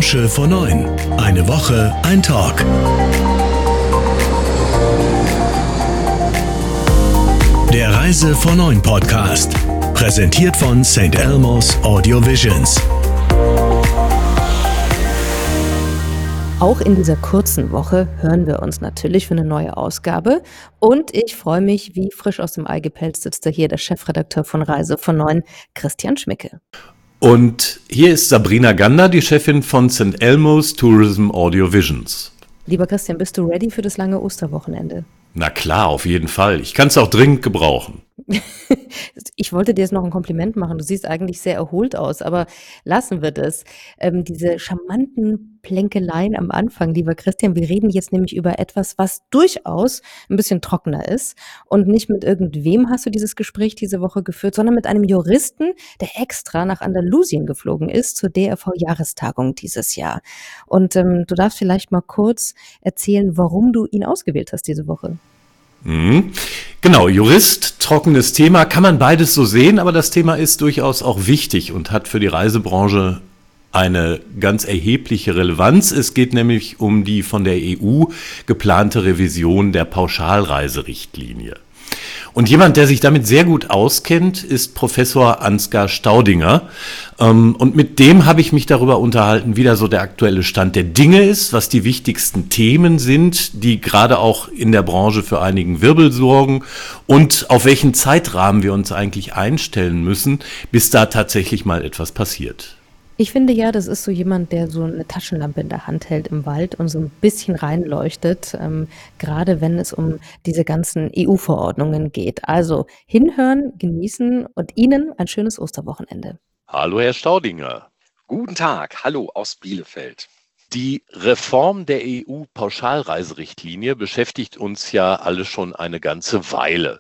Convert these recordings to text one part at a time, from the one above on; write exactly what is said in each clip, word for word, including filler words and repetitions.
Branche vor neun. Eine Woche, ein Talk. Der Reise vor neun Podcast. Präsentiert von Saint Elmo's Audio Visions. Auch in dieser kurzen Woche hören wir uns natürlich für eine neue Ausgabe. Und ich freue mich, wie frisch aus dem Ei gepelzt sitzt da hier der Chefredakteur von Reise vor neun, Christian Schmicke. Und hier ist Sabrina Gander, die Chefin von Saint Elmo's Tourism Audio Visions. Lieber Christian, bist du ready für das lange Osterwochenende? Na klar, auf jeden Fall. Ich kann es auch dringend gebrauchen. Ich wollte dir jetzt noch ein Kompliment machen. Du siehst eigentlich sehr erholt aus, aber lassen wir das. Ähm, diese charmanten Plänkeleien am Anfang, lieber Christian, wir reden jetzt nämlich über etwas, was durchaus ein bisschen trockener ist. Und nicht mit irgendwem hast du dieses Gespräch diese Woche geführt, sondern mit einem Juristen, der extra nach Andalusien geflogen ist zur D R V-Jahrestagung dieses Jahr. Und ähm, du darfst vielleicht mal kurz erzählen, warum du ihn ausgewählt hast diese Woche. Mhm. Genau, Jurist, trockenes Thema, kann man beides so sehen, aber das Thema ist durchaus auch wichtig und hat für die Reisebranche eine ganz erhebliche Relevanz. Es geht nämlich um die von der E U geplante Revision der Pauschalreiserichtlinie. Und jemand, der sich damit sehr gut auskennt, ist Professor Ansgar Staudinger. Und mit dem habe ich mich darüber unterhalten, wie da so der aktuelle Stand der Dinge ist, was die wichtigsten Themen sind, die gerade auch in der Branche für einigen Wirbel sorgen und auf welchen Zeitrahmen wir uns eigentlich einstellen müssen, bis da tatsächlich mal etwas passiert. Ich finde ja, das ist so jemand, der so eine Taschenlampe in der Hand hält im Wald und so ein bisschen reinleuchtet, ähm, gerade wenn es um diese ganzen E U-Verordnungen geht. Also hinhören, genießen und Ihnen ein schönes Osterwochenende. Hallo, Herr Staudinger. Guten Tag, hallo aus Bielefeld. Die Reform der E U-Pauschalreiserichtlinie beschäftigt uns ja alle schon eine ganze Weile.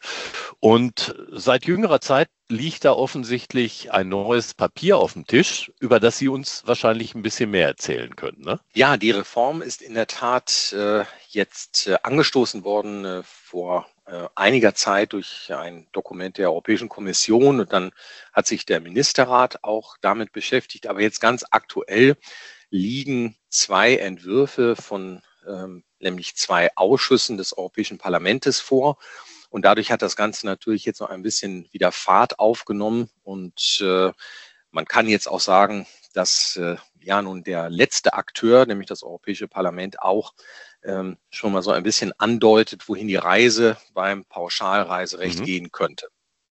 Und seit jüngerer Zeit liegt da offensichtlich ein neues Papier auf dem Tisch, über das Sie uns wahrscheinlich ein bisschen mehr erzählen können, ne? Ja, die Reform ist in der Tat äh, jetzt äh, angestoßen worden äh, vor äh, einiger Zeit durch ein Dokument der Europäischen Kommission. Und dann hat sich der Ministerrat auch damit beschäftigt. Aber jetzt ganz aktuell liegen zwei Entwürfe von ähm, nämlich zwei Ausschüssen des Europäischen Parlaments vor. Und dadurch hat das Ganze natürlich jetzt noch ein bisschen wieder Fahrt aufgenommen. Und äh, man kann jetzt auch sagen, dass äh, ja nun der letzte Akteur, nämlich das Europäische Parlament, auch ähm, schon mal so ein bisschen andeutet, wohin die Reise beim Pauschalreiserecht mhm. gehen könnte.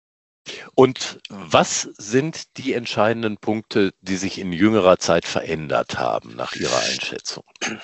Und was sind die entscheidenden Punkte, die sich in jüngerer Zeit verändert haben, nach Ihrer Einschätzung?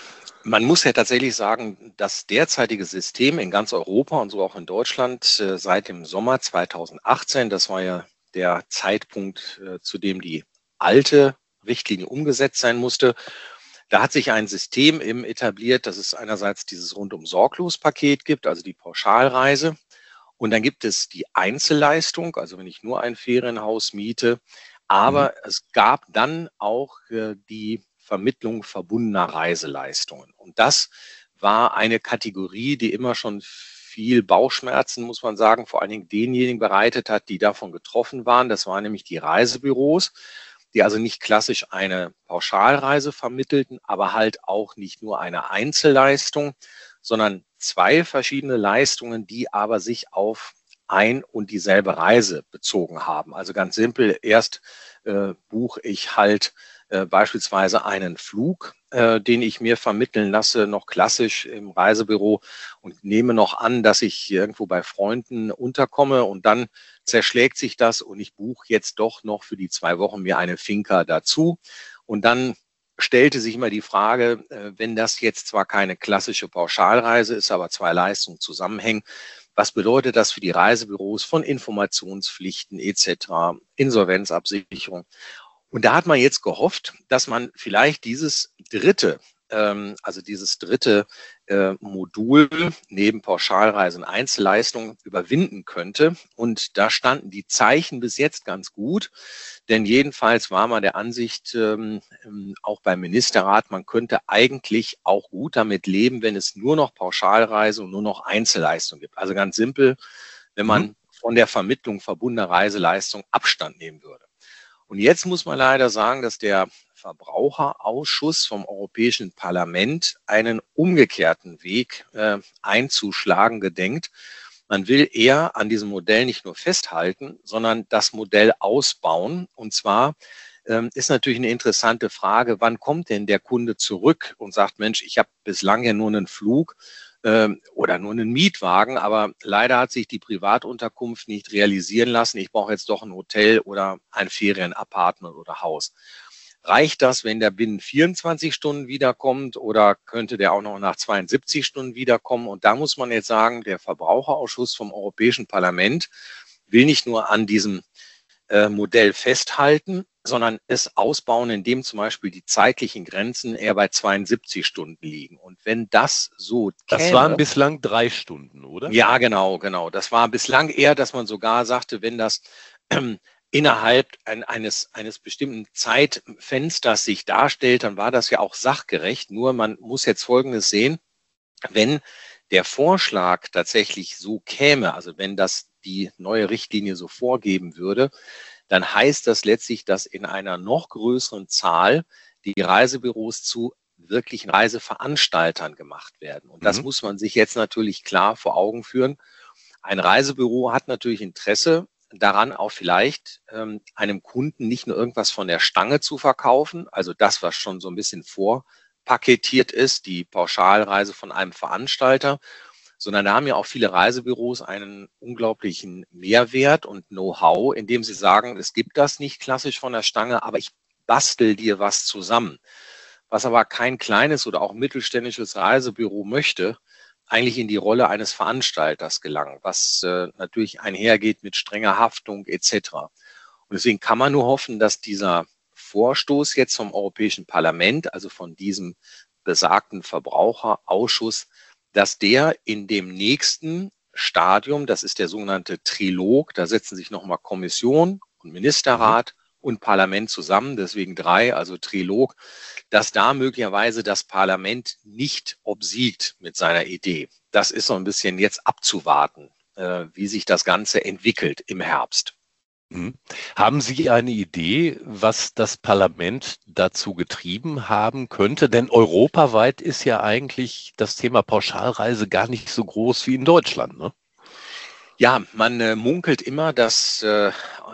Man muss ja tatsächlich sagen, das derzeitige System in ganz Europa und so auch in Deutschland äh, seit dem Sommer zweitausendachtzehn, das war ja der Zeitpunkt, äh, zu dem die alte Richtlinie umgesetzt sein musste, da hat sich ein System eben etabliert, dass es einerseits dieses Rundum-Sorglos-Paket gibt, also die Pauschalreise. Und dann gibt es die Einzelleistung, also wenn ich nur ein Ferienhaus miete. Aber mhm. es gab dann auch äh, die Vermittlung verbundener Reiseleistungen. Und das war eine Kategorie, die immer schon viel Bauchschmerzen, muss man sagen, vor allen Dingen denjenigen bereitet hat, die davon getroffen waren. Das waren nämlich die Reisebüros, die also nicht klassisch eine Pauschalreise vermittelten, aber halt auch nicht nur eine Einzelleistung, sondern zwei verschiedene Leistungen, die aber sich auf ein und dieselbe Reise bezogen haben. Also ganz simpel, erst äh, buche ich halt äh, beispielsweise einen Flug, äh, den ich mir vermitteln lasse, noch klassisch im Reisebüro und nehme noch an, dass ich irgendwo bei Freunden unterkomme und dann zerschlägt sich das und ich buche jetzt doch noch für die zwei Wochen mir eine Finca dazu und dann stellte sich immer die Frage, wenn das jetzt zwar keine klassische Pauschalreise ist, aber zwei Leistungen zusammenhängen, was bedeutet das für die Reisebüros von Informationspflichten et cetera, Insolvenzabsicherung? Und da hat man jetzt gehofft, dass man vielleicht dieses dritte, ähm, also dieses dritte äh, Modul neben Pauschalreisen und Einzelleistungen überwinden könnte. Und da standen die Zeichen bis jetzt ganz gut. Denn jedenfalls war man der Ansicht, ähm, auch beim Ministerrat, man könnte eigentlich auch gut damit leben, wenn es nur noch Pauschalreise und nur noch Einzelleistung gibt. Also ganz simpel, wenn man mhm. von der Vermittlung verbundener Reiseleistung Abstand nehmen würde. Und jetzt muss man leider sagen, dass der Verbraucherausschuss vom Europäischen Parlament einen umgekehrten Weg äh, einzuschlagen gedenkt. Man will eher an diesem Modell nicht nur festhalten, sondern das Modell ausbauen. Und zwar ähm, ist natürlich eine interessante Frage, wann kommt denn der Kunde zurück und sagt, Mensch, ich habe bislang ja nur einen Flug ähm, oder nur einen Mietwagen, aber leider hat sich die Privatunterkunft nicht realisieren lassen. Ich brauche jetzt doch ein Hotel oder ein Ferienapartment oder Haus. Reicht das, wenn der binnen vierundzwanzig Stunden wiederkommt oder könnte der auch noch nach zweiundsiebzig Stunden wiederkommen? Und da muss man jetzt sagen, der Verbraucherausschuss vom Europäischen Parlament will nicht nur an diesem äh, Modell festhalten, sondern es ausbauen, indem zum Beispiel die zeitlichen Grenzen eher bei zweiundsiebzig Stunden liegen. Und wenn das so Das käme, waren bislang drei Stunden, oder? ja, genau, genau. Das war bislang eher, dass man sogar sagte, wenn das ähm, innerhalb ein, eines, eines bestimmten Zeitfensters sich darstellt, dann war das ja auch sachgerecht. Nur man muss jetzt Folgendes sehen, wenn der Vorschlag tatsächlich so käme, also wenn das die neue Richtlinie so vorgeben würde, dann heißt das letztlich, dass in einer noch größeren Zahl die Reisebüros zu wirklichen Reiseveranstaltern gemacht werden. Und das Mhm. muss man sich jetzt natürlich klar vor Augen führen. Ein Reisebüro hat natürlich Interesse daran, auch vielleicht ähm, einem Kunden nicht nur irgendwas von der Stange zu verkaufen, also das, was schon so ein bisschen vorpaketiert ist, die Pauschalreise von einem Veranstalter, sondern da haben ja auch viele Reisebüros einen unglaublichen Mehrwert und Know-how, indem sie sagen, es gibt das nicht klassisch von der Stange, aber ich bastel dir was zusammen. Was aber kein kleines oder auch mittelständisches Reisebüro möchte, eigentlich in die Rolle eines Veranstalters gelangen, was äh, natürlich einhergeht mit strenger Haftung et cetera. Und deswegen kann man nur hoffen, dass dieser Vorstoß jetzt vom Europäischen Parlament, also von diesem besagten Verbraucherausschuss, dass der in dem nächsten Stadium, das ist der sogenannte Trilog, da setzen sich nochmal Kommission und Ministerrat und Parlament zusammen, deswegen drei, also Trilog, dass da möglicherweise das Parlament nicht obsiegt mit seiner Idee. Das ist so ein bisschen jetzt abzuwarten, äh, wie sich das Ganze entwickelt im Herbst. Mhm. Haben Sie eine Idee, was das Parlament dazu getrieben haben könnte? Denn europaweit ist ja eigentlich das Thema Pauschalreise gar nicht so groß wie in Deutschland, ne? Ja, man äh, munkelt immer, dass äh,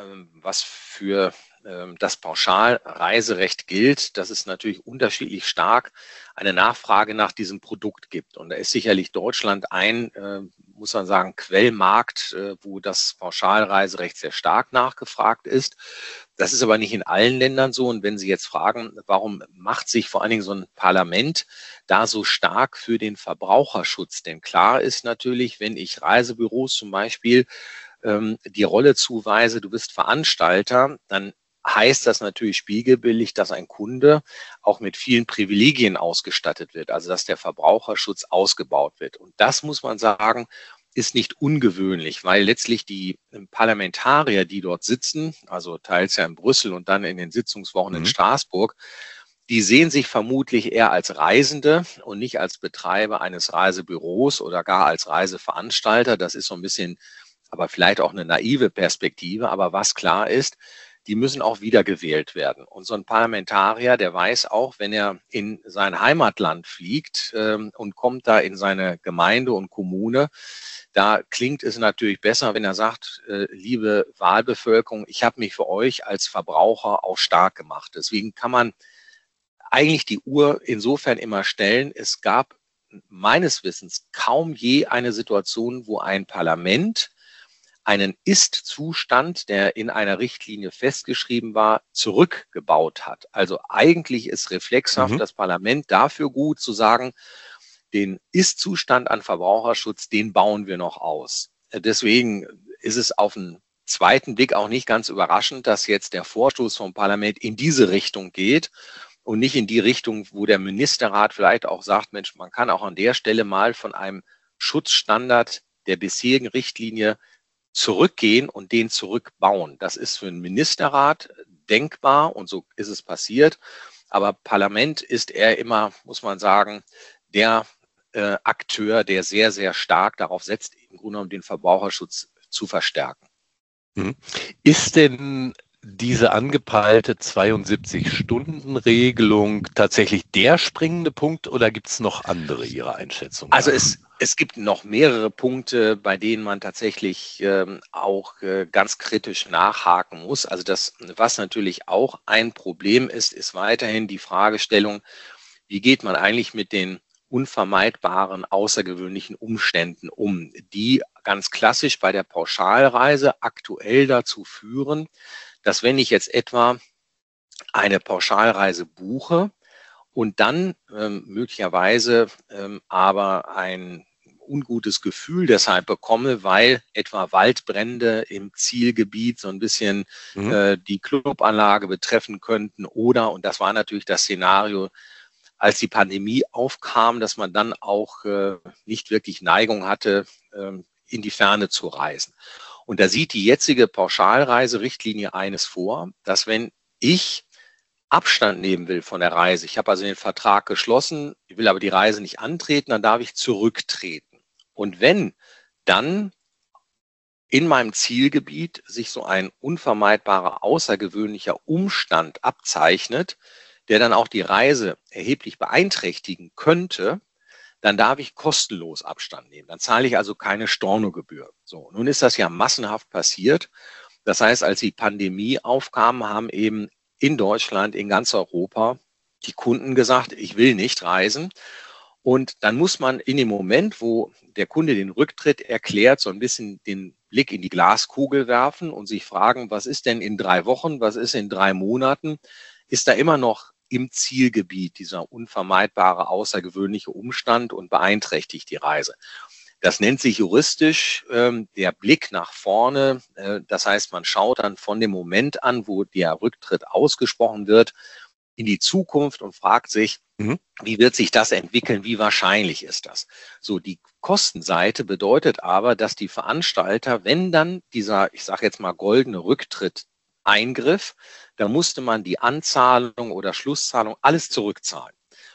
was für äh, das Pauschalreiserecht gilt, dass es natürlich unterschiedlich stark eine Nachfrage nach diesem Produkt gibt. Und da ist sicherlich Deutschland ein, äh, muss man sagen, Quellmarkt, äh, wo das Pauschalreiserecht sehr stark nachgefragt ist. Das ist aber nicht in allen Ländern so. Und wenn Sie jetzt fragen, warum macht sich vor allen Dingen so ein Parlament da so stark für den Verbraucherschutz? Denn klar ist natürlich, wenn ich Reisebüros zum Beispiel ähm, die Rolle zuweise, du bist Veranstalter, dann heißt das natürlich spiegelbildlich, dass ein Kunde auch mit vielen Privilegien ausgestattet wird, also dass der Verbraucherschutz ausgebaut wird. Und das muss man sagen, ist nicht ungewöhnlich, weil letztlich die Parlamentarier, die dort sitzen, also teils ja in Brüssel und dann in den Sitzungswochen in Mhm. Straßburg, die sehen sich vermutlich eher als Reisende und nicht als Betreiber eines Reisebüros oder gar als Reiseveranstalter. Das ist so ein bisschen, aber vielleicht auch eine naive Perspektive. Aber was klar ist, die müssen auch wiedergewählt werden. Und so ein Parlamentarier, der weiß auch, wenn er in sein Heimatland fliegt ähm, und kommt da in seine Gemeinde und Kommune, da klingt es natürlich besser, wenn er sagt, äh, liebe Wahlbevölkerung, ich habe mich für euch als Verbraucher auch stark gemacht. Deswegen kann man eigentlich die Uhr insofern immer stellen. Es gab meines Wissens kaum je eine Situation, wo ein Parlament einen Ist-Zustand, der in einer Richtlinie festgeschrieben war, zurückgebaut hat. Also eigentlich ist reflexhaft Mhm. das Parlament dafür gut zu sagen, den Ist-Zustand an Verbraucherschutz, den bauen wir noch aus. Deswegen ist es auf den zweiten Blick auch nicht ganz überraschend, dass jetzt der Vorstoß vom Parlament in diese Richtung geht und nicht in die Richtung, wo der Ministerrat vielleicht auch sagt, Mensch, man kann auch an der Stelle mal von einem Schutzstandard der bisherigen Richtlinie zurückgehen und den zurückbauen. Das ist für einen Ministerrat denkbar und so ist es passiert. Aber Parlament ist eher immer, muss man sagen, der äh, Akteur, der sehr, sehr stark darauf setzt, im Grunde genommen den Verbraucherschutz zu verstärken. Mhm. Ist denn diese angepeilte zweiundsiebzig-Stunden-Regelung tatsächlich der springende Punkt oder gibt es noch andere Ihrer Einschätzung? Also es, es gibt noch mehrere Punkte, bei denen man tatsächlich ähm, auch äh, ganz kritisch nachhaken muss. Also das, was natürlich auch ein Problem ist, ist weiterhin die Fragestellung, wie geht man eigentlich mit den unvermeidbaren, außergewöhnlichen Umständen um, die ganz klassisch bei der Pauschalreise aktuell dazu führen, dass wenn ich jetzt etwa eine Pauschalreise buche und dann ähm, möglicherweise ähm, aber ein ungutes Gefühl deshalb bekomme, weil etwa Waldbrände im Zielgebiet so ein bisschen mhm. äh, die Clubanlage betreffen könnten oder, und das war natürlich das Szenario, als die Pandemie aufkam, dass man dann auch äh, nicht wirklich Neigung hatte, äh, in die Ferne zu reisen. Und da sieht die jetzige Pauschalreiserichtlinie eines vor, dass wenn ich Abstand nehmen will von der Reise, ich habe also den Vertrag geschlossen, ich will aber die Reise nicht antreten, dann darf ich zurücktreten. Und wenn dann in meinem Zielgebiet sich so ein unvermeidbarer, außergewöhnlicher Umstand abzeichnet, der dann auch die Reise erheblich beeinträchtigen könnte, dann darf ich kostenlos Abstand nehmen. Dann zahle ich also keine Stornogebühr. So, nun ist das ja massenhaft passiert. Das heißt, als die Pandemie aufkam, haben eben in Deutschland, in ganz Europa die Kunden gesagt, ich will nicht reisen. Und dann muss man in dem Moment, wo der Kunde den Rücktritt erklärt, so ein bisschen den Blick in die Glaskugel werfen und sich fragen, was ist denn in drei Wochen, was ist in drei Monaten? Ist da immer noch im Zielgebiet dieser unvermeidbare, außergewöhnliche Umstand und beeinträchtigt die Reise. Das nennt sich juristisch ähm, der Blick nach vorne. Äh, das heißt, man schaut dann von dem Moment an, wo der Rücktritt ausgesprochen wird, in die Zukunft und fragt sich, mhm. wie wird sich das entwickeln, wie wahrscheinlich ist das? So, die Kostenseite bedeutet aber, dass die Veranstalter, wenn dann dieser, ich sage jetzt mal, goldene Rücktritt eingriff, da musste man die Anzahlung oder Schlusszahlung alles zurückzahlen.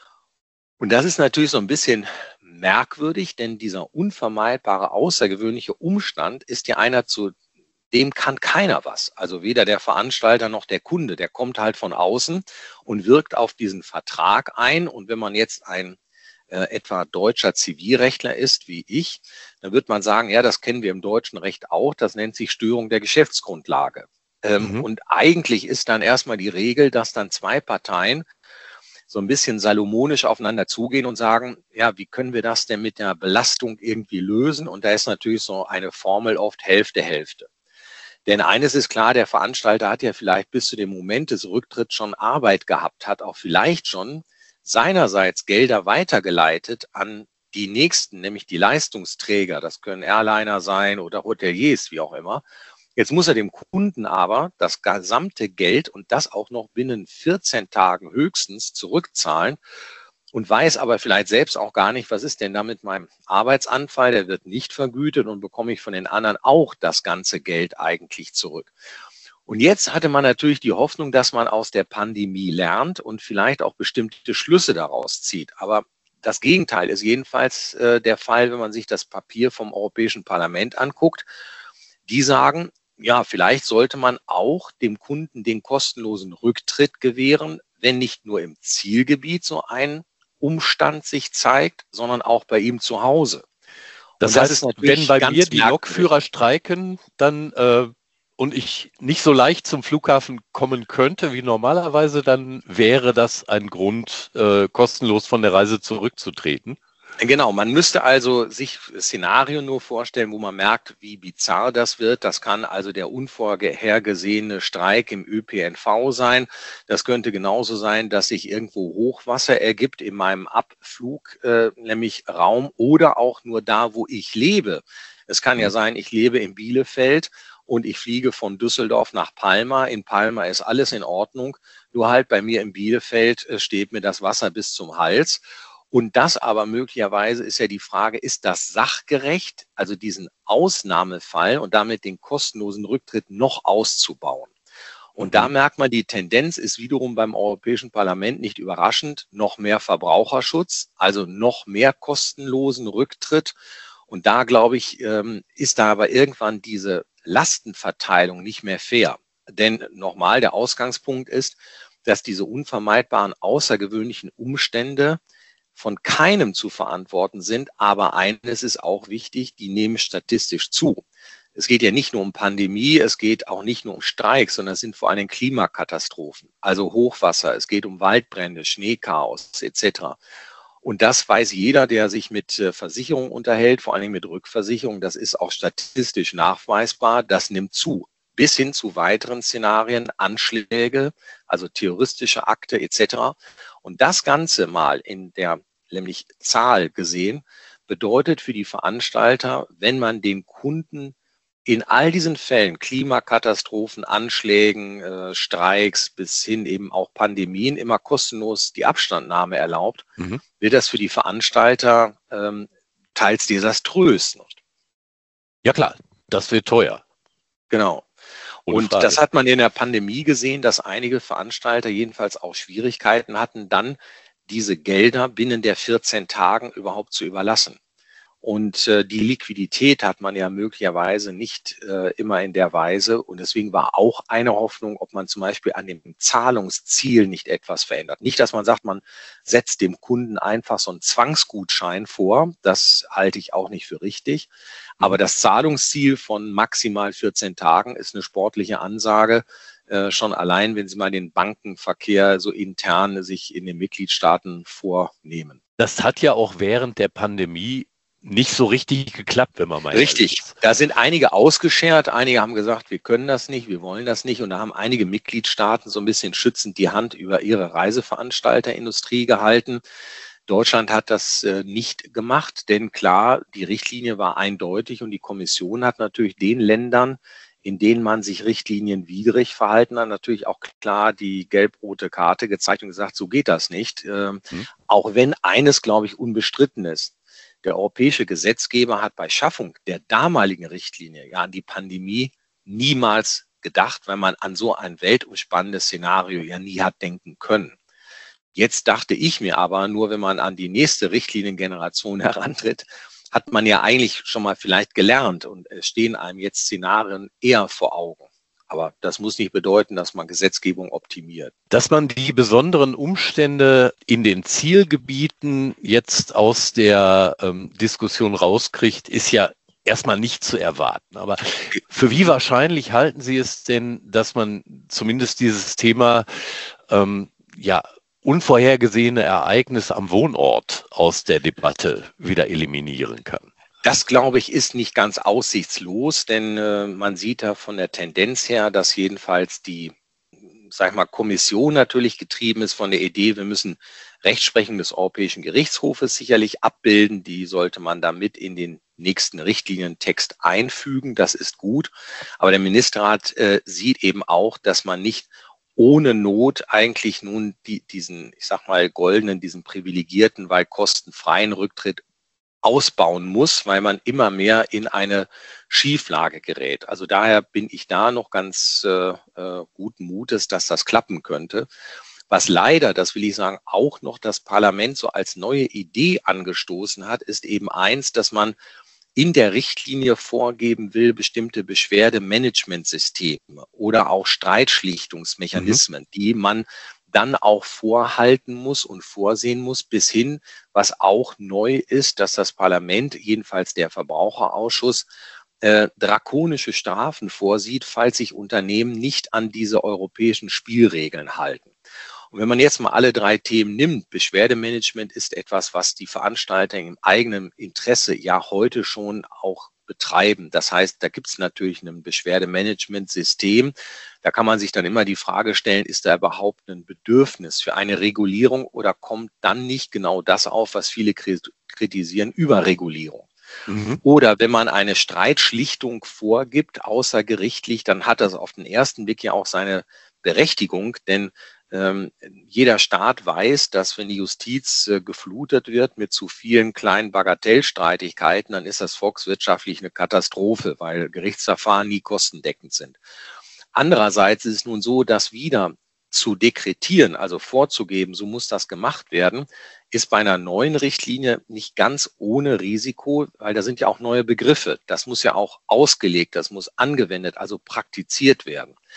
Und das ist natürlich so ein bisschen merkwürdig, denn dieser unvermeidbare, außergewöhnliche Umstand ist ja einer, zu dem kann keiner was. Also weder der Veranstalter noch der Kunde, der kommt halt von außen und wirkt auf diesen Vertrag ein. Und wenn man jetzt ein äh, etwa deutscher Zivilrechtler ist, wie ich, dann wird man sagen, ja, das kennen wir im deutschen Recht auch, das nennt sich Störung der Geschäftsgrundlage. Ähm, mhm. Und eigentlich ist dann erstmal die Regel, dass dann zwei Parteien so ein bisschen salomonisch aufeinander zugehen und sagen, ja, wie können wir das denn mit der Belastung irgendwie lösen? Und da ist natürlich so eine Formel oft Hälfte, Hälfte. Denn eines ist klar, der Veranstalter hat ja vielleicht bis zu dem Moment des Rücktritts schon Arbeit gehabt, hat auch vielleicht schon seinerseits Gelder weitergeleitet an die Nächsten, nämlich die Leistungsträger. Das können Airliner sein oder Hoteliers, wie auch immer. Jetzt muss er dem Kunden aber das gesamte Geld und das auch noch binnen vierzehn Tagen höchstens zurückzahlen und weiß aber vielleicht selbst auch gar nicht, was ist denn da mit meinem Arbeitsanfall, der wird nicht vergütet und bekomme ich von den anderen auch das ganze Geld eigentlich zurück. Und jetzt hatte man natürlich die Hoffnung, dass man aus der Pandemie lernt und vielleicht auch bestimmte Schlüsse daraus zieht. Aber das Gegenteil ist jedenfalls äh, der Fall, wenn man sich das Papier vom Europäischen Parlament anguckt. Die sagen, ja, vielleicht sollte man auch dem Kunden den kostenlosen Rücktritt gewähren, wenn nicht nur im Zielgebiet so ein Umstand sich zeigt, sondern auch bei ihm zu Hause. Das, das heißt, ist wenn bei mir die Lokführer streiken, dann äh, und ich nicht so leicht zum Flughafen kommen könnte wie normalerweise, dann wäre das ein Grund, äh, kostenlos von der Reise zurückzutreten. Genau, man müsste also sich Szenario nur vorstellen, wo man merkt, wie bizarr das wird. Das kann also der unvorhergesehene Streik im Ö P N V sein. Das könnte genauso sein, dass sich irgendwo Hochwasser ergibt in meinem Abflug, äh, nämlich Raum oder auch nur da, wo ich lebe. Es kann ja sein, ich lebe in Bielefeld und ich fliege von Düsseldorf nach Palma. In Palma ist alles in Ordnung. Nur halt bei mir in Bielefeld äh, steht mir das Wasser bis zum Hals. Und das aber möglicherweise ist ja die Frage, ist das sachgerecht, also diesen Ausnahmefall und damit den kostenlosen Rücktritt noch auszubauen? Und mhm. da merkt man, die Tendenz ist wiederum beim Europäischen Parlament nicht überraschend, noch mehr Verbraucherschutz, also noch mehr kostenlosen Rücktritt. Und da, glaube ich, ist da aber irgendwann diese Lastenverteilung nicht mehr fair. Denn nochmal, der Ausgangspunkt ist, dass diese unvermeidbaren außergewöhnlichen Umstände von keinem zu verantworten sind. Aber eines ist auch wichtig, die nehmen statistisch zu. Es geht ja nicht nur um Pandemie, es geht auch nicht nur um Streiks, sondern es sind vor allem Klimakatastrophen, also Hochwasser, es geht um Waldbrände, Schneechaos et cetera. Und das weiß jeder, der sich mit Versicherungen unterhält, vor allem mit Rückversicherungen. Das ist auch statistisch nachweisbar. Das nimmt zu, bis hin zu weiteren Szenarien, Anschläge, also terroristische Akte et cetera. Und das Ganze mal in der nämlich Zahl gesehen, bedeutet für die Veranstalter, wenn man den Kunden in all diesen Fällen, Klimakatastrophen, Anschlägen, äh, Streiks bis hin eben auch Pandemien, immer kostenlos die Abstandnahme erlaubt, mhm. wird das für die Veranstalter ähm, teils desaströs. Ja klar, das wird teuer. Genau. Ohne Und Frage. Das hat man in der Pandemie gesehen, dass einige Veranstalter jedenfalls auch Schwierigkeiten hatten, dann diese Gelder binnen der vierzehn Tagen überhaupt zu überlassen. Und äh, die Liquidität hat man ja möglicherweise nicht äh, immer in der Weise. Und deswegen war auch eine Hoffnung, ob man zum Beispiel an dem Zahlungsziel nicht etwas verändert. Nicht, dass man sagt, man setzt dem Kunden einfach so einen Zwangsgutschein vor. Das halte ich auch nicht für richtig. Aber das Zahlungsziel von maximal vierzehn Tagen ist eine sportliche Ansage. Äh, schon allein, wenn Sie mal den Bankenverkehr so intern sich in den Mitgliedstaaten vornehmen. Das hat ja auch während der Pandemie nicht so richtig geklappt, wenn man mal Richtig. Da sind einige ausgeschert. Einige haben gesagt, wir können das nicht, wir wollen das nicht. Und da haben einige Mitgliedstaaten so ein bisschen schützend die Hand über ihre Reiseveranstalterindustrie gehalten. Deutschland hat das äh, nicht gemacht, denn klar, die Richtlinie war eindeutig und die Kommission hat natürlich den Ländern, in denen man sich richtlinienwidrig verhalten hat, natürlich auch klar die gelb-rote Karte gezeigt und gesagt, so geht das nicht. Ähm, hm. Auch wenn eines, glaube ich, unbestritten ist. Der europäische Gesetzgeber hat bei Schaffung der damaligen Richtlinie ja an die Pandemie niemals gedacht, weil man an so ein weltumspannendes Szenario ja nie hat denken können. Jetzt dachte ich mir aber, nur wenn man an die nächste Richtliniengeneration herantritt, hat man ja eigentlich schon mal vielleicht gelernt und es stehen einem jetzt Szenarien eher vor Augen. Aber das muss nicht bedeuten, dass man Gesetzgebung optimiert. Dass man die besonderen Umstände in den Zielgebieten jetzt aus der ähm, Diskussion rauskriegt, ist ja erstmal nicht zu erwarten. Aber für wie wahrscheinlich halten Sie es denn, dass man zumindest dieses Thema ähm, ja unvorhergesehene Ereignisse am Wohnort aus der Debatte wieder eliminieren kann? Das, glaube ich, ist nicht ganz aussichtslos, denn äh, man sieht da von der Tendenz her, dass jedenfalls die, sag ich mal, Kommission natürlich getrieben ist von der Idee, wir müssen Rechtsprechung des Europäischen Gerichtshofes sicherlich abbilden. Die sollte man damit in den nächsten Richtlinientext einfügen. Das ist gut. Aber der Ministerrat äh, sieht eben auch, dass man nicht ohne Not eigentlich nun die, diesen, ich sag mal, goldenen, diesen privilegierten, weil kostenfreien Rücktritt ausbauen muss, weil man immer mehr in eine Schieflage gerät. Also daher bin ich da noch ganz äh, äh, guten Mutes, dass das klappen könnte. Was leider, das will ich sagen, auch noch das Parlament so als neue Idee angestoßen hat, ist eben eins, dass man in der Richtlinie vorgeben will, bestimmte Beschwerdemanagementsysteme oder auch Streitschlichtungsmechanismen, mhm. die man dann auch vorhalten muss und vorsehen muss, bis hin, was auch neu ist, dass das Parlament, jedenfalls der Verbraucherausschuss, äh, drakonische Strafen vorsieht, falls sich Unternehmen nicht an diese europäischen Spielregeln halten. Und wenn man jetzt mal alle drei Themen nimmt, Beschwerdemanagement ist etwas, was die Veranstalter im eigenen Interesse ja heute schon auch betreiben. Das heißt, da gibt es natürlich ein Beschwerdemanagementsystem. Da kann man sich dann immer die Frage stellen, ist da überhaupt ein Bedürfnis für eine Regulierung oder kommt dann nicht genau das auf, was viele kritisieren, Überregulierung? Mhm. Oder wenn man eine Streitschlichtung vorgibt, außergerichtlich, dann hat das auf den ersten Blick ja auch seine Berechtigung, denn Ähm, jeder Staat weiß, dass wenn die Justiz äh, geflutet wird mit zu vielen kleinen Bagatellstreitigkeiten, dann ist das volkswirtschaftlich eine Katastrophe, weil Gerichtsverfahren nie kostendeckend sind. Andererseits ist es nun so, dass wieder zu dekretieren, also vorzugeben, so muss das gemacht werden, ist bei einer neuen Richtlinie nicht ganz ohne Risiko, weil da sind ja auch neue Begriffe. Das muss ja auch ausgelegt, das muss angewendet, also praktiziert werden.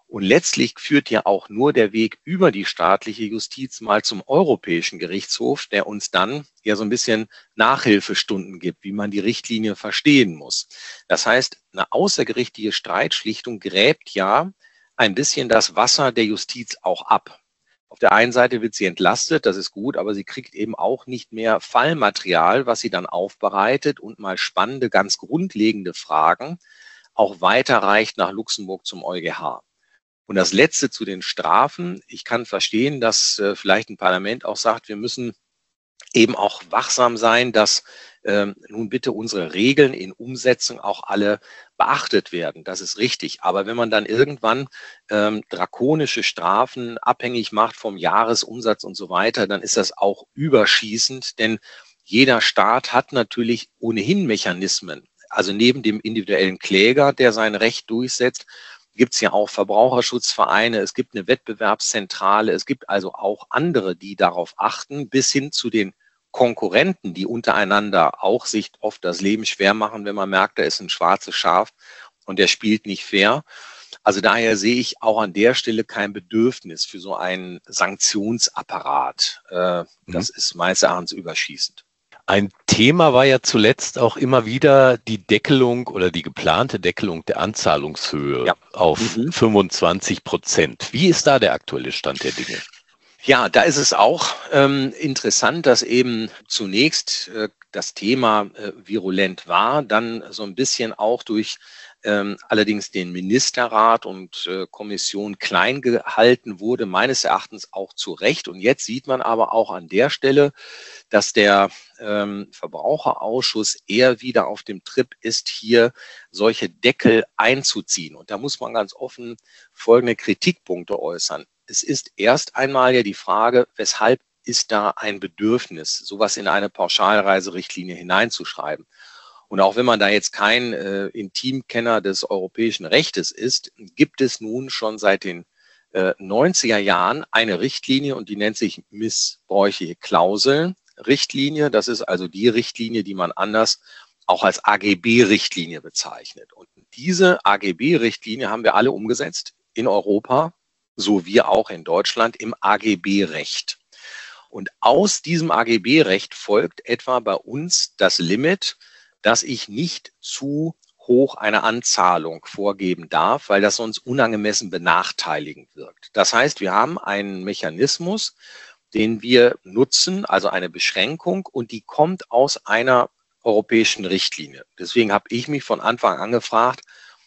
Und letztlich führt ja auch nur der Weg über die staatliche Justiz mal zum Europäischen Gerichtshof, der uns dann ja so ein bisschen Nachhilfestunden gibt, wie man die Richtlinie verstehen muss. Das heißt, eine außergerichtliche Streitschlichtung gräbt ja ein bisschen das Wasser der Justiz auch ab. Auf der einen Seite wird sie entlastet, das ist gut, aber sie kriegt eben auch nicht mehr Fallmaterial, was sie dann aufbereitet und mal spannende, ganz grundlegende Fragen auch weiterreicht nach Luxemburg zum EuGH. Und das Letzte zu den Strafen. Ich kann verstehen, dass äh, vielleicht ein Parlament auch sagt, wir müssen eben auch wachsam sein, dass ähm, nun bitte unsere Regeln in Umsetzung auch alle beachtet werden. Das ist richtig. Aber wenn man dann irgendwann ähm, drakonische Strafen abhängig macht vom Jahresumsatz und so weiter, dann ist das auch überschießend, denn jeder Staat hat natürlich ohnehin Mechanismen. Also neben dem individuellen Kläger, der sein Recht durchsetzt, gibt es ja auch Verbraucherschutzvereine, es gibt eine Wettbewerbszentrale, es gibt also auch andere, die darauf achten, bis hin zu den Konkurrenten, die untereinander auch sich oft das Leben schwer machen, wenn man merkt, da ist ein schwarzes Schaf und der spielt nicht fair. Also daher sehe ich auch an der Stelle kein Bedürfnis für so einen Sanktionsapparat. Äh, das ist meines Erachtens überschießend. Ein Thema war ja zuletzt auch immer wieder die Deckelung oder die geplante Deckelung der Anzahlungshöhe ja. auf mhm. fünfundzwanzig Prozent. Wie ist da der aktuelle Stand der Dinge? Ja, da ist es auch ähm, interessant, dass eben zunächst äh, das Thema äh, virulent war, dann so ein bisschen auch durch ähm, allerdings den Ministerrat und äh, Kommission klein gehalten wurde, meines Erachtens auch zu Recht. Und jetzt sieht man aber auch an der Stelle, dass der ähm, Verbraucherausschuss eher wieder auf dem Trip ist, hier solche Deckel einzuziehen. Und da muss man ganz offen folgende Kritikpunkte äußern. Es ist erst einmal ja die Frage, weshalb ist da ein Bedürfnis, sowas in eine Pauschalreiserichtlinie hineinzuschreiben. Und auch wenn man da jetzt kein äh, Intimkenner des europäischen Rechtes ist, gibt es nun schon seit den äh, neunziger Jahren eine Richtlinie und die nennt sich missbräuchliche Klauseln. Richtlinie, das ist also die Richtlinie, die man anders auch als A G B-Richtlinie bezeichnet. Und diese A G B-Richtlinie haben wir alle umgesetzt in Europa, so wie auch in Deutschland im A G B-Recht. Und aus diesem A G B-Recht folgt etwa bei uns das Limit, dass ich nicht zu hoch eine Anzahlung vorgeben darf, weil das sonst unangemessen benachteiligend wirkt. Das heißt, wir haben einen Mechanismus, den wir nutzen, also eine Beschränkung, und die kommt aus einer europäischen Richtlinie. Deswegen habe ich mich von Anfang an gefragt,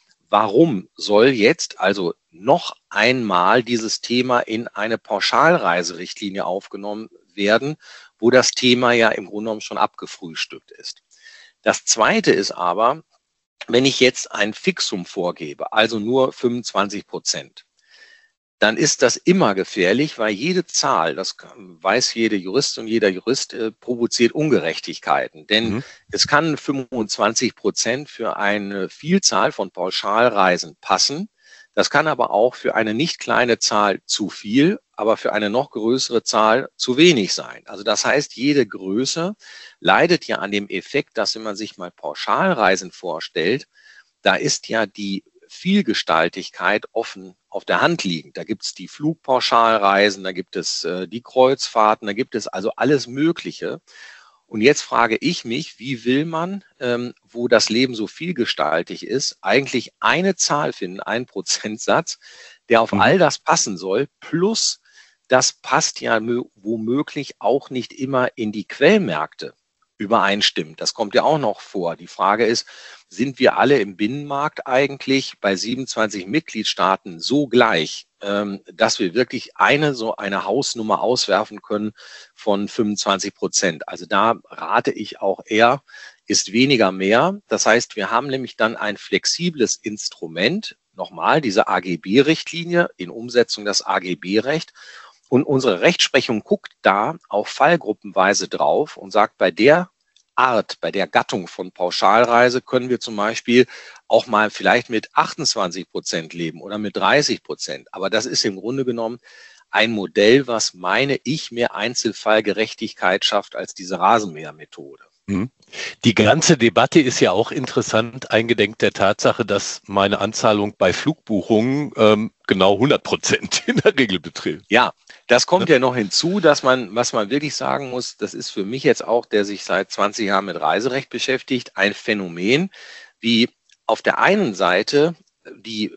warum soll jetzt also noch einmal dieses Thema in eine Pauschalreiserichtlinie aufgenommen werden, wo das Thema ja im Grunde genommen schon abgefrühstückt ist. Das Zweite ist aber, wenn ich jetzt ein Fixum vorgebe, also nur fünfundzwanzig Prozent, dann ist das immer gefährlich, weil jede Zahl, das weiß jede Juristin und jeder Jurist, äh, provoziert Ungerechtigkeiten. Denn mhm. es kann fünfundzwanzig Prozent für eine Vielzahl von Pauschalreisen passen. Das kann aber auch für eine nicht kleine Zahl zu viel, aber für eine noch größere Zahl zu wenig sein. Also das heißt, jede Größe leidet ja an dem Effekt, dass wenn man sich mal Pauschalreisen vorstellt, da ist ja die Vielgestaltigkeit offen auf der Hand liegend. Da gibt es die Flugpauschalreisen, da gibt es äh, die Kreuzfahrten, da gibt es also alles Mögliche. Und jetzt frage ich mich, wie will man, ähm, wo das Leben so vielgestaltig ist, eigentlich eine Zahl finden, einen Prozentsatz, der auf mhm. all das passen soll, plus das passt ja womöglich auch nicht immer in die Quellmärkte übereinstimmt. Das kommt ja auch noch vor. Die Frage ist, sind wir alle im Binnenmarkt eigentlich bei siebenundzwanzig Mitgliedstaaten so gleich, ähm, dass wir wirklich eine so eine Hausnummer auswerfen können von fünfundzwanzig Prozent? Also da rate ich auch eher, ist weniger mehr. Das heißt, wir haben nämlich dann ein flexibles Instrument, nochmal diese A G B-Richtlinie in Umsetzung das A G B-Recht. Und unsere Rechtsprechung guckt da auch fallgruppenweise drauf und sagt, bei der Art, bei der Gattung von Pauschalreise können wir zum Beispiel auch mal vielleicht mit achtundzwanzig Prozent leben oder mit dreißig Prozent. Aber das ist im Grunde genommen ein Modell, was, meine ich, mehr Einzelfallgerechtigkeit schafft als diese Rasenmähermethode. Mhm. Die ganze Debatte ist ja auch interessant, eingedenk der Tatsache, dass meine Anzahlung bei Flugbuchungen ähm, genau hundert Prozent in der Regel beträgt. Ja, das kommt Ne? ja noch hinzu, dass man, was man wirklich sagen muss, das ist für mich jetzt auch, der sich seit zwanzig Jahren mit Reiserecht beschäftigt, ein Phänomen, wie auf der einen Seite die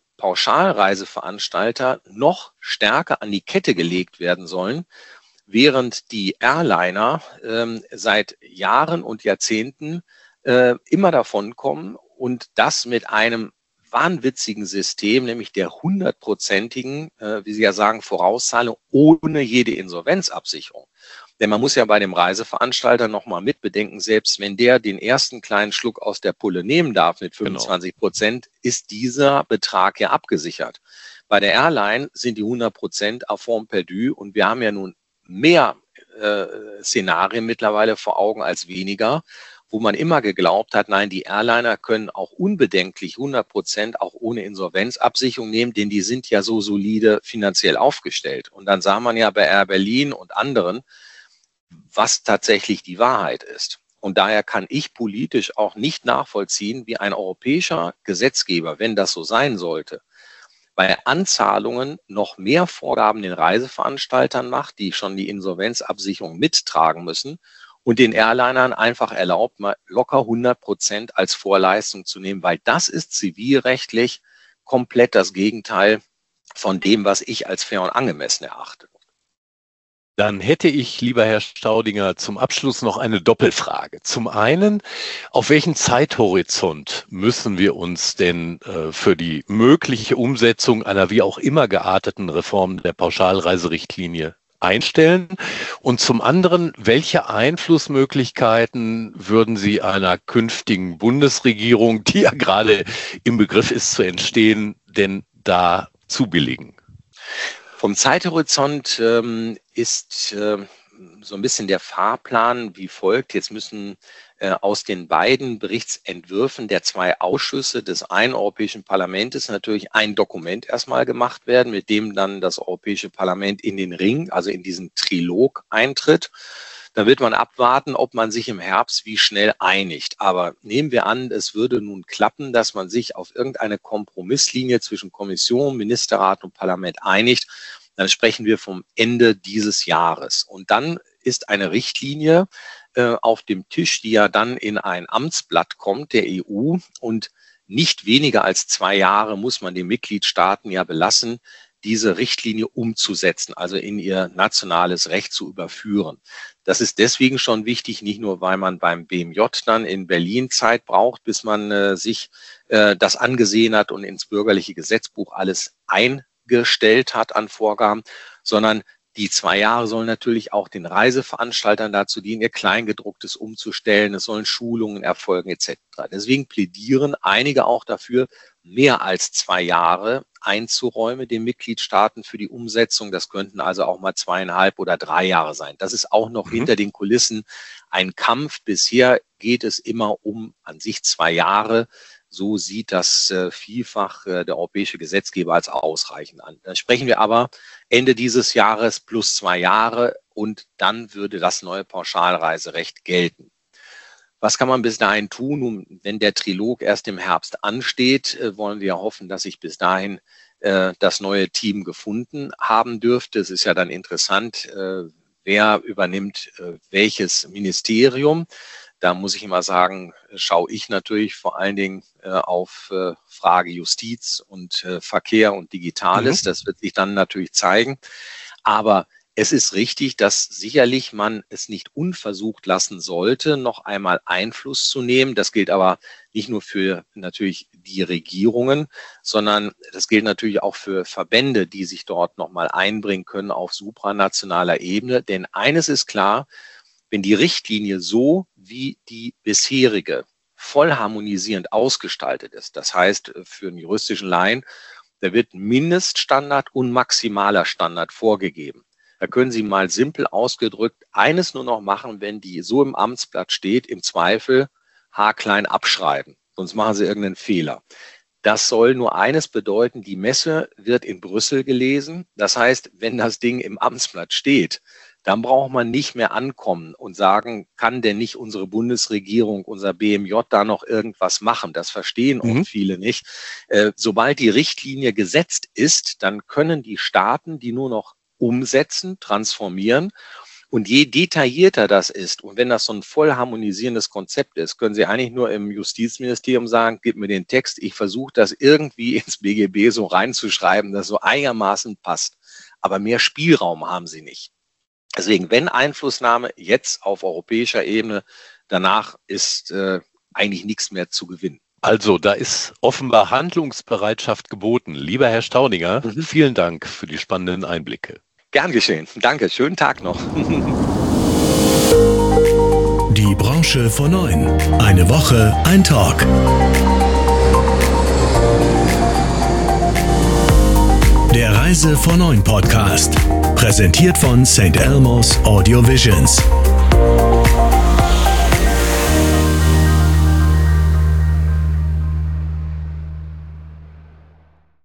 Pauschalreiseveranstalter noch stärker an die Kette gelegt werden sollen, während die Airliner ähm, seit Jahren und Jahrzehnten äh, immer davon kommen und das mit einem wahnwitzigen System, nämlich der hundertprozentigen, äh, wie Sie ja sagen, Vorauszahlung ohne jede Insolvenzabsicherung. Denn man muss ja bei dem Reiseveranstalter nochmal mitbedenken, selbst wenn der den ersten kleinen Schluck aus der Pulle nehmen darf mit fünfundzwanzig Prozent, genau, ist dieser Betrag ja abgesichert. Bei der Airline sind die hundert Prozent à fond perdu und wir haben ja nun mehr äh, Szenarien mittlerweile vor Augen als weniger, wo man immer geglaubt hat, nein, die Airliner können auch unbedenklich hundert Prozent auch ohne Insolvenzabsicherung nehmen, denn die sind ja so solide finanziell aufgestellt. Und dann sah man ja bei Air Berlin und anderen, was tatsächlich die Wahrheit ist. Und daher kann ich politisch auch nicht nachvollziehen, wie ein europäischer Gesetzgeber, wenn das so sein sollte, bei Anzahlungen noch mehr Vorgaben den Reiseveranstaltern macht, die schon die Insolvenzabsicherung mittragen müssen und den Airlinern einfach erlaubt, mal locker hundert Prozent als Vorleistung zu nehmen, weil das ist zivilrechtlich komplett das Gegenteil von dem, was ich als fair und angemessen erachte. Dann hätte ich, lieber Herr Staudinger, zum Abschluss noch eine Doppelfrage. Zum einen, auf welchen Zeithorizont müssen wir uns denn äh, für die mögliche Umsetzung einer wie auch immer gearteten Reform der Pauschalreiserichtlinie einstellen? Und zum anderen, welche Einflussmöglichkeiten würden Sie einer künftigen Bundesregierung, die ja gerade im Begriff ist zu entstehen, denn da zubilligen? Vom Zeithorizont ähm, ist äh, so ein bisschen der Fahrplan wie folgt. Jetzt müssen äh, aus den beiden Berichtsentwürfen der zwei Ausschüsse des einen Europäischen Parlaments natürlich ein Dokument erstmal gemacht werden, mit dem dann das Europäische Parlament in den Ring, also in diesen Trilog eintritt. Dann wird man abwarten, ob man sich im Herbst wie schnell einigt. Aber nehmen wir an, es würde nun klappen, dass man sich auf irgendeine Kompromisslinie zwischen Kommission, Ministerrat und Parlament einigt. Dann sprechen wir vom Ende dieses Jahres. Und dann ist eine Richtlinie äh, auf dem Tisch, die ja dann in ein Amtsblatt kommt, der E U. Und nicht weniger als zwei Jahre muss man den Mitgliedstaaten ja belassen, diese Richtlinie umzusetzen, also in ihr nationales Recht zu überführen. Das ist deswegen schon wichtig, nicht nur, weil man beim B M J dann in Berlin Zeit braucht, bis man äh, sich äh, das angesehen hat und ins bürgerliche Gesetzbuch alles eingestellt hat an Vorgaben, sondern die zwei Jahre sollen natürlich auch den Reiseveranstaltern dazu dienen, ihr Kleingedrucktes umzustellen. Es sollen Schulungen erfolgen et cetera. Deswegen plädieren einige auch dafür, mehr als zwei Jahre einzuräumen den Mitgliedstaaten für die Umsetzung. Das könnten also auch mal zweieinhalb oder drei Jahre sein. Das ist auch noch mhm. hinter den Kulissen ein Kampf. Bisher geht es immer um an sich zwei Jahre. So sieht das äh, vielfach äh, der europäische Gesetzgeber als ausreichend an. Dann sprechen wir aber Ende dieses Jahres plus zwei Jahre und dann würde das neue Pauschalreiserecht gelten. Was kann man bis dahin tun? Und wenn der Trilog erst im Herbst ansteht, äh, wollen wir hoffen, dass sich bis dahin äh, das neue Team gefunden haben dürfte. Es ist ja dann interessant, äh, wer übernimmt äh, welches Ministerium. Da muss ich immer sagen, schaue ich natürlich vor allen Dingen äh, auf äh, Frage Justiz und äh, Verkehr und Digitales. Mhm. Das wird sich dann natürlich zeigen. Aber es ist richtig, dass sicherlich man es nicht unversucht lassen sollte, noch einmal Einfluss zu nehmen. Das gilt aber nicht nur für natürlich die Regierungen, sondern das gilt natürlich auch für Verbände, die sich dort noch mal einbringen können auf supranationaler Ebene. Denn eines ist klar, wenn die Richtlinie so wie die bisherige voll harmonisierend ausgestaltet ist, das heißt für einen juristischen Laien, da wird Mindeststandard und maximaler Standard vorgegeben. Da können Sie mal simpel ausgedrückt eines nur noch machen, wenn die so im Amtsblatt steht, im Zweifel haarklein abschreiben, sonst machen Sie irgendeinen Fehler. Das soll nur eines bedeuten, die Messe wird in Brüssel gelesen. Das heißt, wenn das Ding im Amtsblatt steht, dann braucht man nicht mehr ankommen und sagen, kann denn nicht unsere Bundesregierung, unser B M J da noch irgendwas machen? Das verstehen Mhm. oft viele nicht. Äh, sobald die Richtlinie gesetzt ist, dann können die Staaten die nur noch umsetzen, transformieren. Und je detaillierter das ist, und wenn das so ein voll harmonisierendes Konzept ist, können Sie eigentlich nur im Justizministerium sagen, gib mir den Text, ich versuche das irgendwie ins B G B so reinzuschreiben, dass so einigermaßen passt. Aber mehr Spielraum haben Sie nicht. Deswegen, wenn Einflussnahme jetzt auf europäischer Ebene, danach ist äh, eigentlich nichts mehr zu gewinnen. Also, da ist offenbar Handlungsbereitschaft geboten. Lieber Herr Staudinger, Mhm. vielen Dank für die spannenden Einblicke. Gern geschehen. Danke. Schönen Tag noch. Die Branche vor neun. Eine Woche, ein Talk. Der Reise vor neun Podcast. Präsentiert von Saint Elmo's Audio Visions.